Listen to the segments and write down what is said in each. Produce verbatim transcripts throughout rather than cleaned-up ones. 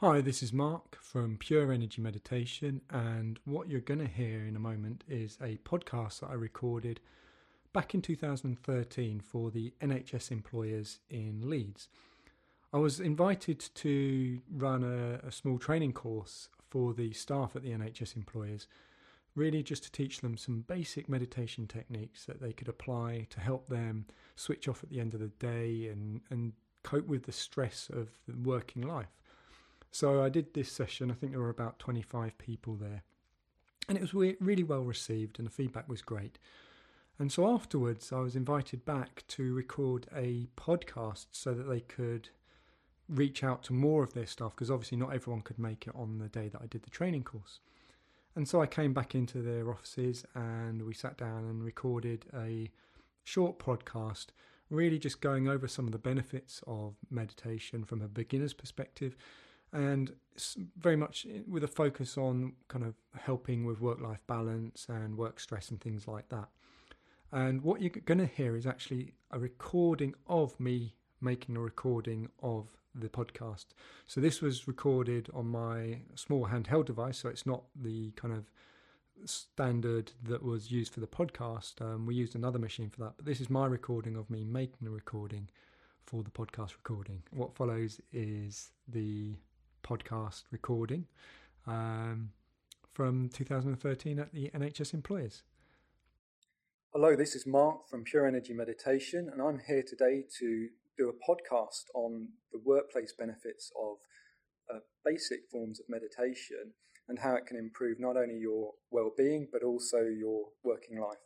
Hi, this is Mark from Pure Energy Meditation, and what you're going to hear in a moment is a podcast that I recorded back in two thousand thirteen for the N H S employers in Leeds. I was invited to run a, a small training course for the staff at the N H S employers, really just to teach them some basic meditation techniques that they could apply to help them switch off at the end of the day and, and cope with the stress of the working life. So I did this session. I think there were about twenty-five people there, and it was re- really well received and the feedback was great. And so afterwards I was invited back to record a podcast so that they could reach out to more of their staff, because obviously not everyone could make it on the day that I did the training course. And so I came back into their offices and we sat down and recorded a short podcast, really just going over some of the benefits of meditation from a beginner's perspective, and very much with a focus on kind of helping with work-life balance and work stress and things like that. And what you're going to hear is actually a recording of me making a recording of the podcast. So this was recorded on my small handheld device, so it's not the kind of standard that was used for the podcast. Um, we used another machine for that, but this is my recording of me making the recording for the podcast recording. What follows is the podcast recording um, from two thousand thirteen at the N H S employers. Hello, this is Mark from Pure Energy Meditation, and I'm here today to do a podcast on the workplace benefits of uh, basic forms of meditation and how it can improve not only your well-being but also your working life.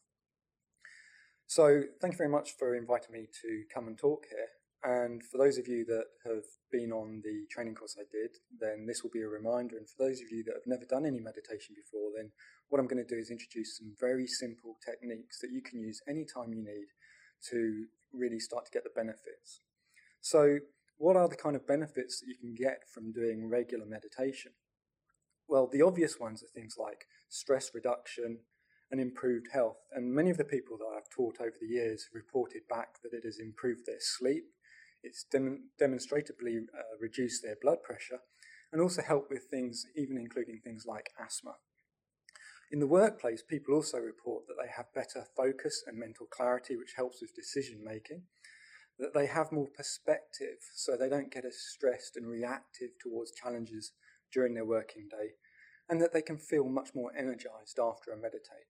So thank you very much for inviting me to come and talk here. And for those of you that have been on the training course I did, then this will be a reminder. And for those of you that have never done any meditation before, then what I'm going to do is introduce some very simple techniques that you can use anytime you need to really start to get the benefits. So what are the kind of benefits that you can get from doing regular meditation? Well, the obvious ones are things like stress reduction and improved health. And many of the people that I've taught over the years have reported back that it has improved their sleep. It's dem- demonstrably uh, reduced their blood pressure and also helped with things, even including things like asthma. In the workplace, people also report that they have better focus and mental clarity, which helps with decision making, that they have more perspective, so they don't get as stressed and reactive towards challenges during their working day, and that they can feel much more energized after a meditate.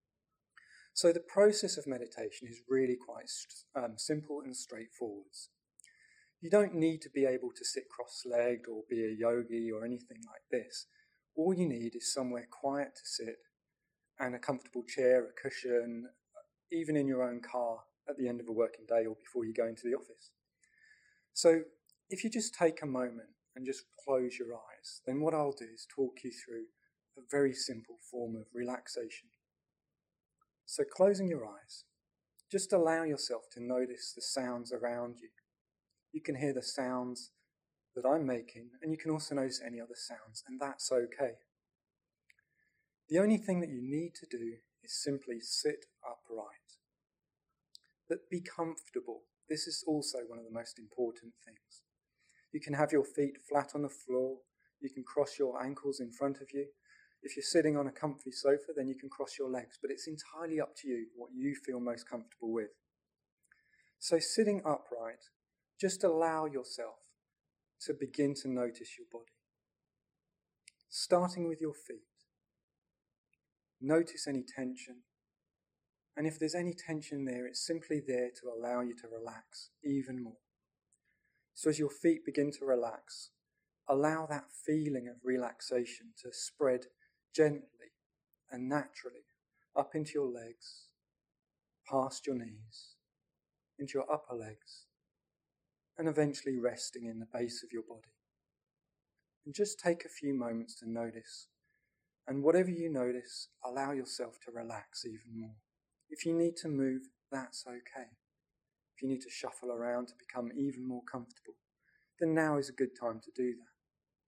So the process of meditation is really quite um, simple and straightforward. You don't need to be able to sit cross-legged or be a yogi or anything like this. All you need is somewhere quiet to sit and a comfortable chair, a cushion, even in your own car at the end of a working day or before you go into the office. So if you just take a moment and just close your eyes, then what I'll do is talk you through a very simple form of relaxation. So closing your eyes, just allow yourself to notice the sounds around you. You can hear the sounds that I'm making, and you can also notice any other sounds, and that's okay. The only thing that you need to do is simply sit upright. But be comfortable. This is also one of the most important things. You can have your feet flat on the floor. You can cross your ankles in front of you. If you're sitting on a comfy sofa, then you can cross your legs, but it's entirely up to you what you feel most comfortable with. So sitting upright, just allow yourself to begin to notice your body. Starting with your feet. Notice any tension. And if there's any tension there, it's simply there to allow you to relax even more. So as your feet begin to relax, allow that feeling of relaxation to spread gently and naturally up into your legs, past your knees, into your upper legs, and eventually resting in the base of your body. And just take a few moments to notice. And whatever you notice, allow yourself to relax even more. If you need to move, that's okay. If you need to shuffle around to become even more comfortable, then now is a good time to do that.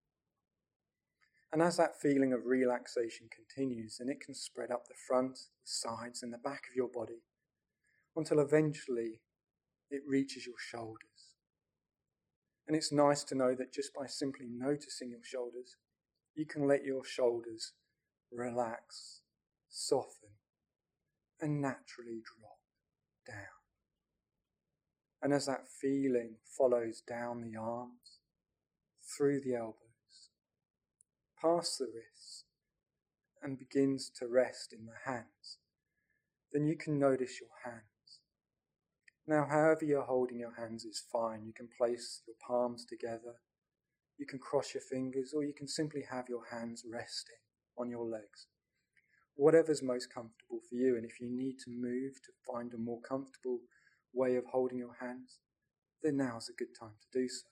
And as that feeling of relaxation continues, then it can spread up the front, the sides, and the back of your body until eventually it reaches your shoulders. And it's nice to know that just by simply noticing your shoulders, you can let your shoulders relax, soften, and naturally drop down. And as that feeling follows down the arms, through the elbows, past the wrists, and begins to rest in the hands, then you can notice your hands. Now, however you're holding your hands is fine. You can place your palms together, you can cross your fingers, or you can simply have your hands resting on your legs. Whatever's most comfortable for you, and if you need to move to find a more comfortable way of holding your hands, then now's a good time to do so.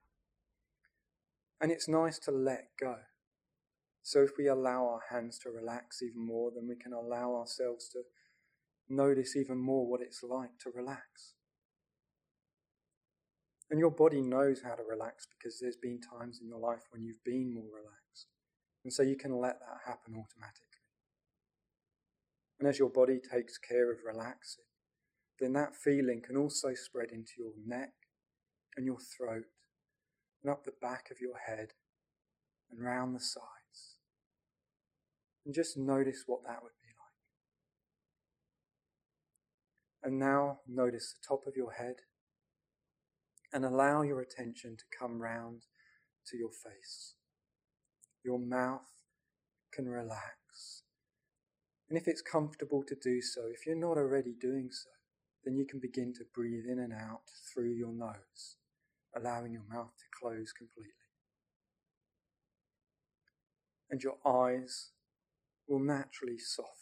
And it's nice to let go. So if we allow our hands to relax even more, then we can allow ourselves to notice even more what it's like to relax. And your body knows how to relax because there's been times in your life when you've been more relaxed. And so you can let that happen automatically. And as your body takes care of relaxing, then that feeling can also spread into your neck and your throat and up the back of your head and round the sides. And just notice what that would be like. And now notice the top of your head and allow your attention to come round to your face. Your mouth can relax. And if it's comfortable to do so, if you're not already doing so, then you can begin to breathe in and out through your nose, allowing your mouth to close completely. And your eyes will naturally soften.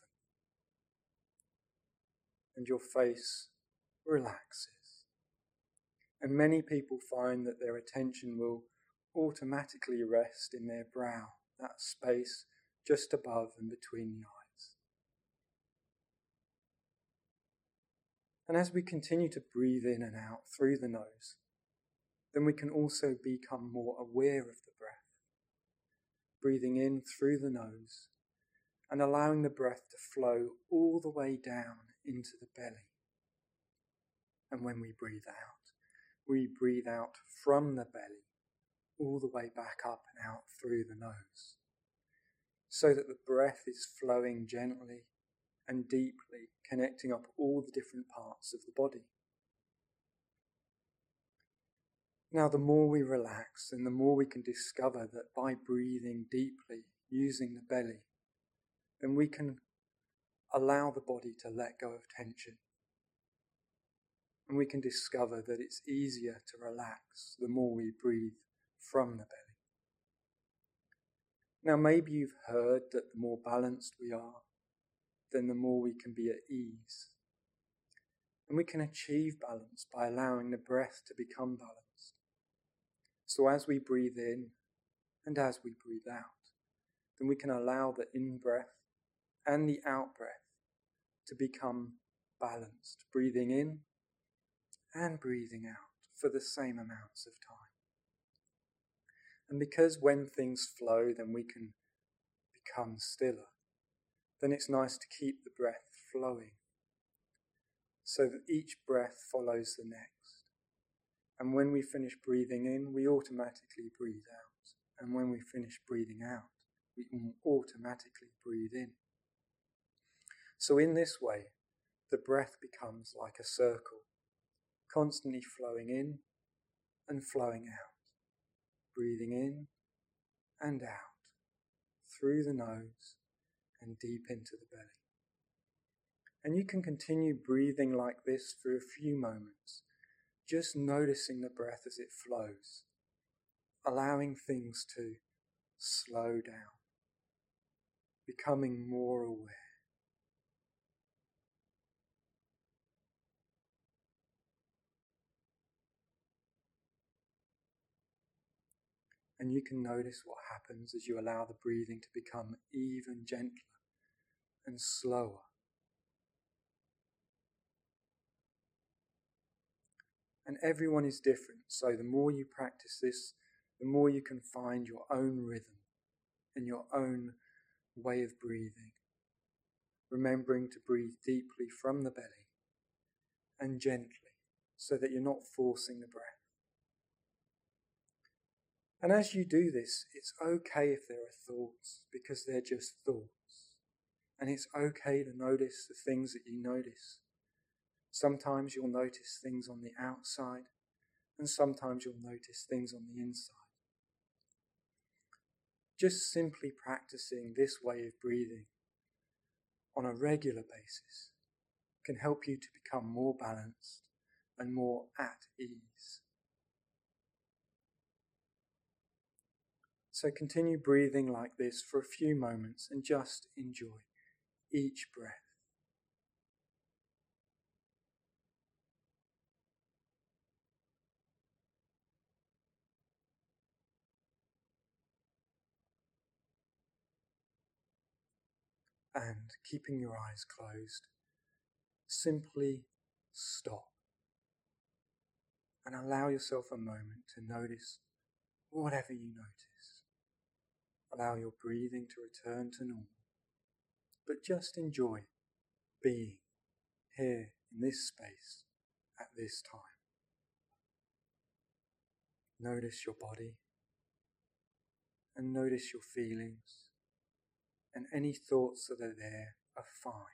And your face relaxes. And many people find that their attention will automatically rest in their brow, that space just above and between the eyes. And as we continue to breathe in and out through the nose, then we can also become more aware of the breath. Breathing in through the nose and allowing the breath to flow all the way down into the belly. And when we breathe out, we breathe out from the belly all the way back up and out through the nose, so that the breath is flowing gently and deeply, connecting up all the different parts of the body. Now, the more we relax and the more we can discover that by breathing deeply, using the belly, then we can allow the body to let go of tension. And we can discover that it's easier to relax the more we breathe from the belly. Now, maybe you've heard that the more balanced we are, then the more we can be at ease. And we can achieve balance by allowing the breath to become balanced. So as we breathe in and as we breathe out, then we can allow the in-breath and the out-breath to become balanced, breathing in and breathing out for the same amounts of time. And because when things flow, then we can become stiller, then it's nice to keep the breath flowing so that each breath follows the next. And when we finish breathing in, we automatically breathe out. And when we finish breathing out, we automatically breathe in. So in this way, the breath becomes like a circle, constantly flowing in and flowing out, breathing in and out, through the nose and deep into the belly. And you can continue breathing like this for a few moments, just noticing the breath as it flows, allowing things to slow down, becoming more aware. And you can notice what happens as you allow the breathing to become even gentler and slower. And everyone is different, so the more you practice this, the more you can find your own rhythm and your own way of breathing, remembering to breathe deeply from the belly and gently so that you're not forcing the breath. And as you do this, it's okay if there are thoughts, because they're just thoughts. And it's okay to notice the things that you notice. Sometimes you'll notice things on the outside, and sometimes you'll notice things on the inside. Just simply practicing this way of breathing on a regular basis can help you to become more balanced and more at ease. So continue breathing like this for a few moments and just enjoy each breath. And keeping your eyes closed, simply stop and allow yourself a moment to notice whatever you notice. Allow your breathing to return to normal, but just enjoy being here in this space at this time. Notice your body and notice your feelings, and any thoughts that are there are fine.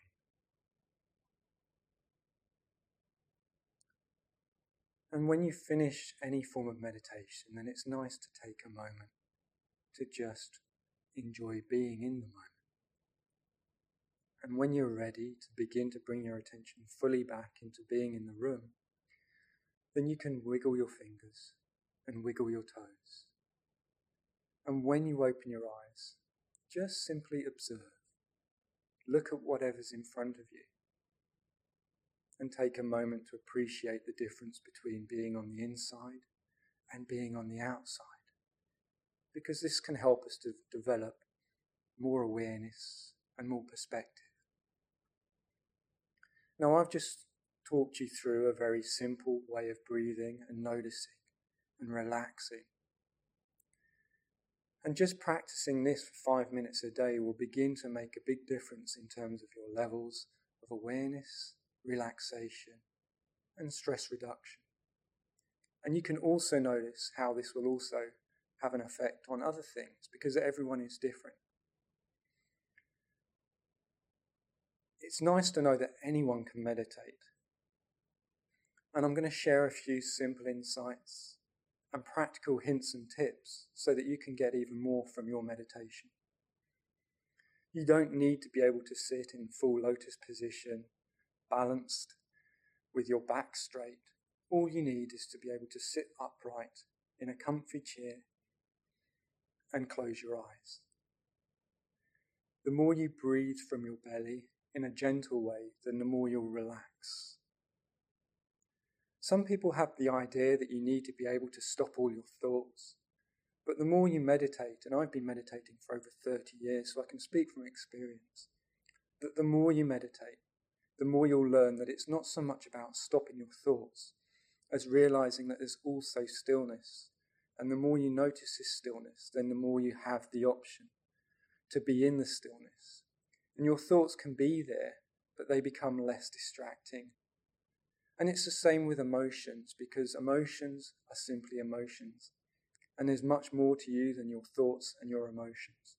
And when you finish any form of meditation, then it's nice to take a moment to just enjoy being in the moment. And when you're ready to begin to bring your attention fully back into being in the room, then you can wiggle your fingers and wiggle your toes. And when you open your eyes, just simply observe. Look at whatever's in front of you and take a moment to appreciate the difference between being on the inside and being on the outside, because this can help us to develop more awareness and more perspective. Now, I've just talked you through a very simple way of breathing and noticing and relaxing. And just practicing this for five minutes a day will begin to make a big difference in terms of your levels of awareness, relaxation, and stress reduction. And you can also notice how this will also have an effect on other things, because everyone is different. It's nice to know that anyone can meditate. And I'm going to share a few simple insights and practical hints and tips so that you can get even more from your meditation. You don't need to be able to sit in full lotus position, balanced, with your back straight. All you need is to be able to sit upright in a comfy chair and close your eyes. The more you breathe from your belly in a gentle way, then the more you'll relax. Some people have the idea that you need to be able to stop all your thoughts, but the more you meditate, and I've been meditating for over thirty years, so I can speak from experience, that the more you meditate, the more you'll learn that it's not so much about stopping your thoughts as realizing that there's also stillness. And the more you notice this stillness, then the more you have the option to be in the stillness. And your thoughts can be there, but they become less distracting. And it's the same with emotions, because emotions are simply emotions. And there's much more to you than your thoughts and your emotions.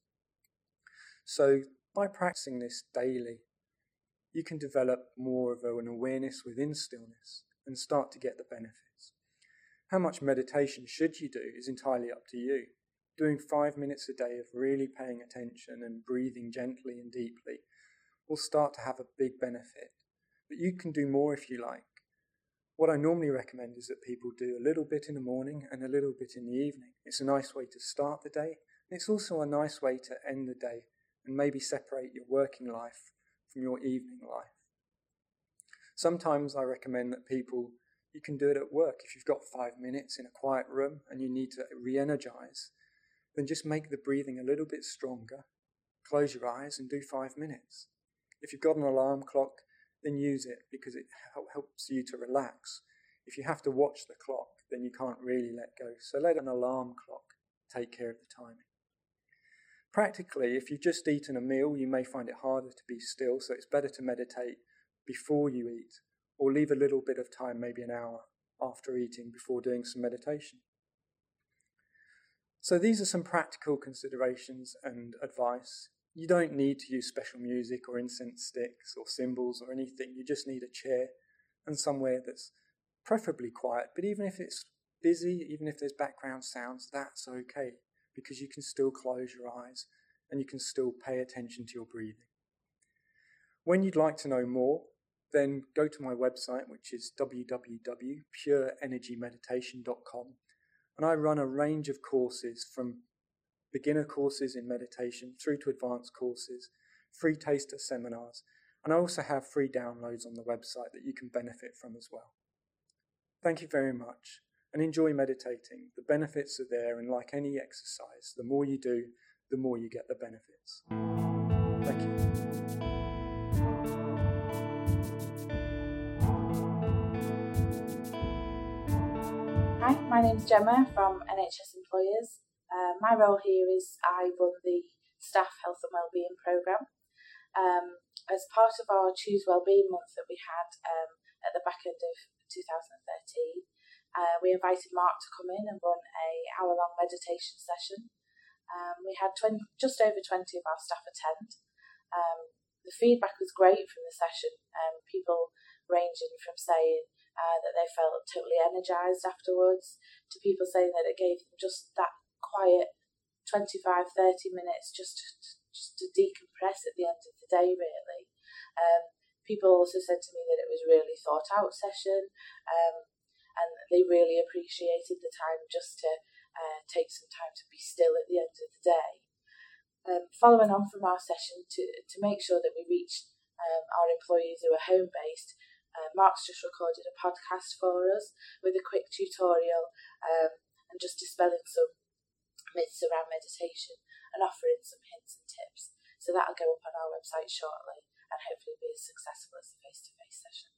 So by practicing this daily, you can develop more of an awareness within stillness and start to get the benefits. How much meditation should you do is entirely up to you. Doing five minutes a day of really paying attention and breathing gently and deeply will start to have a big benefit. But you can do more if you like. What I normally recommend is that people do a little bit in the morning and a little bit in the evening. It's a nice way to start the day, and it's also a nice way to end the day and maybe separate your working life from your evening life. Sometimes I recommend that people, you can do it at work. If you've got five minutes in a quiet room and you need to re-energize, then just make the breathing a little bit stronger, close your eyes and do five minutes. If you've got an alarm clock, then use it, because it helps you to relax. If you have to watch the clock, then you can't really let go. So let an alarm clock take care of the timing. Practically, if you've just eaten a meal, you may find it harder to be still, so it's better to meditate before you eat, or leave a little bit of time, maybe an hour after eating, before doing some meditation. So these are some practical considerations and advice. You don't need to use special music or incense sticks or cymbals or anything. You just need a chair and somewhere that's preferably quiet. But even if it's busy, even if there's background sounds, that's okay, because you can still close your eyes and you can still pay attention to your breathing. When you'd like to know more, then go to my website, which is w w w dot pure energy meditation dot com. And I run a range of courses, from beginner courses in meditation through to advanced courses, free taster seminars, and I also have free downloads on the website that you can benefit from as well. Thank you very much, and enjoy meditating. The benefits are there, and like any exercise, the more you do, the more you get the benefits. Thank you. Hi, my name's Gemma from N H S Employers. Uh, my role here is I run the Staff Health and Wellbeing Programme. Um, as part of our Choose Wellbeing Month that we had um, at the back end of two thousand thirteen, uh, we invited Mark to come in and run a hour-long meditation session. Um, we had twenty, just over twenty of our staff attend. Um, the feedback was great from the session, um, people ranging from saying Uh, that they felt totally energised afterwards, to people saying that it gave them just that quiet twenty-five to thirty minutes just to, just to decompress at the end of the day, really. Um, people also said to me that it was a really thought out session, um, and they really appreciated the time just to uh, take some time to be still at the end of the day. Um, following on from our session, to, to make sure that we reached um, our employees who are home-based, Uh, Mark's just recorded a podcast for us with a quick tutorial um, and just dispelling some myths around meditation and offering some hints and tips. So that'll go up on our website shortly and hopefully be as successful as the face-to-face session.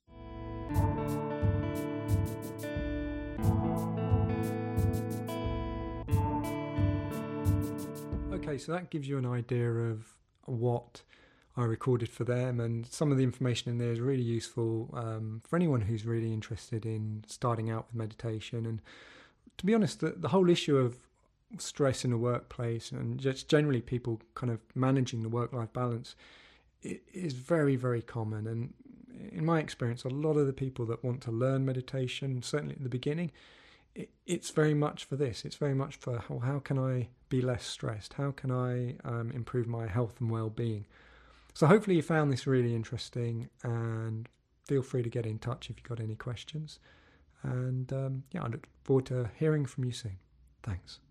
Okay, so that gives you an idea of what I recorded for them, and some of the information in there is really useful um, for anyone who's really interested in starting out with meditation. And to be honest, the, the whole issue of stress in the workplace and just generally people kind of managing the work-life balance, it is very, very common. And in my experience, a lot of the people that want to learn meditation, certainly at the beginning, it, it's very much for this. It's very much for how, how can I be less stressed? How can I um, improve my health and well-being? So hopefully you found this really interesting, and feel free to get in touch if you've got any questions. And um, yeah, I look forward to hearing from you soon. Thanks.